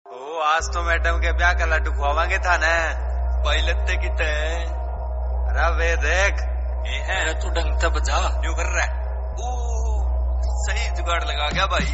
आज तो मैडम के ब्याह का लड्डू खुआवांगे था न। पहले कितने अरे वे देख अरे तू ढंग से बजा न्यू कर रहा है। सही जुगाड़ लगा गया भाई।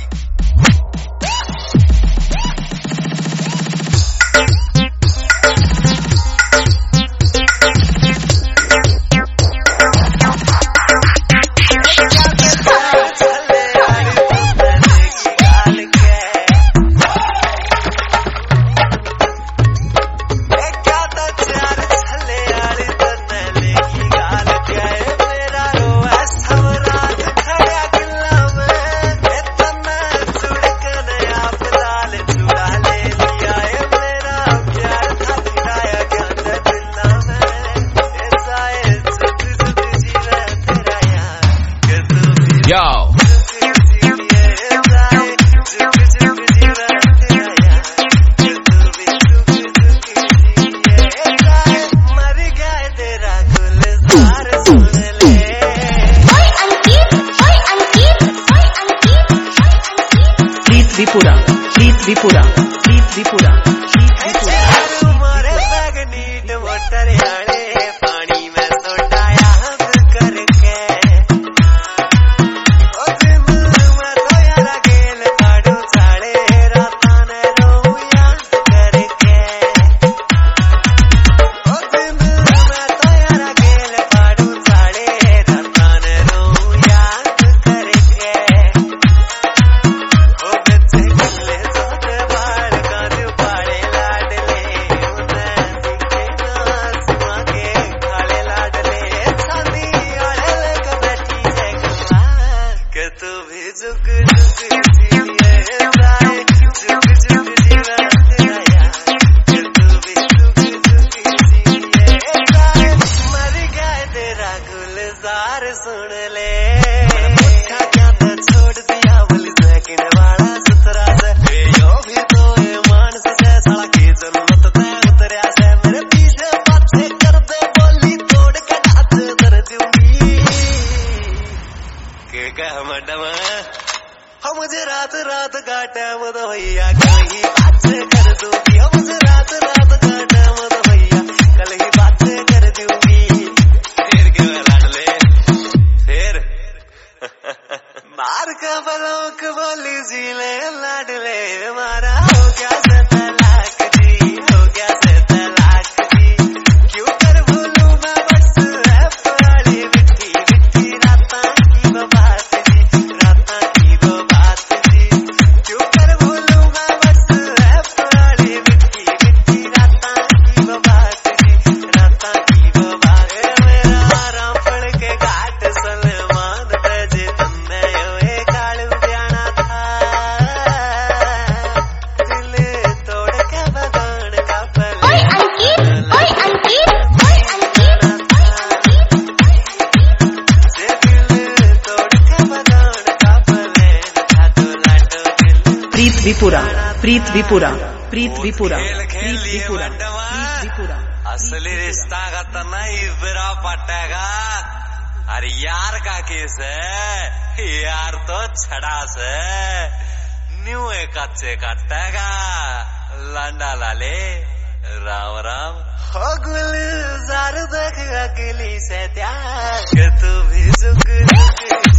Yo. Tripura. सुन ले क्या तो छोड़ दिया बोली सेकंड वाला सुतरा से यो भी तो ये मानस से साला की जन्नत ते उतरया से मेरे पीछे बातें कर दे बोली तोड़ के हाथ धर दूंगी के कह मैडम हम मुझे रात रात का टाइम दो भैया कल ही बातें कर दूंगी हम मुझे रात रात का टाइम दो भैया कल ही बातें कर दूंगी फिर के मार का बलोक बोली जी ले लाडले मारा हो गया से तलाक जी हो गया से तलाक जी क्यों कर भूलूं मैं व्हाट्सएप वाली मिठी मिठी रातां की वो बात जी रातां की वो बात जी क्यों कर भूलूं मैं व्हाट्सएप वाली मिठी मिठी रातां की वो बात जी रातां की वो बात मेरा आराम पड़ के घाट सलमान तजे तन्ने Tripura. असली रिश्ता का तो नहीं बिरा पटेगा। अरे यार का केस है यार तो छड़ा से न्यू कच्चे कटेगा लंडा लाले राम राम हो गुलजार देख अगली से त्याग तू भी झुक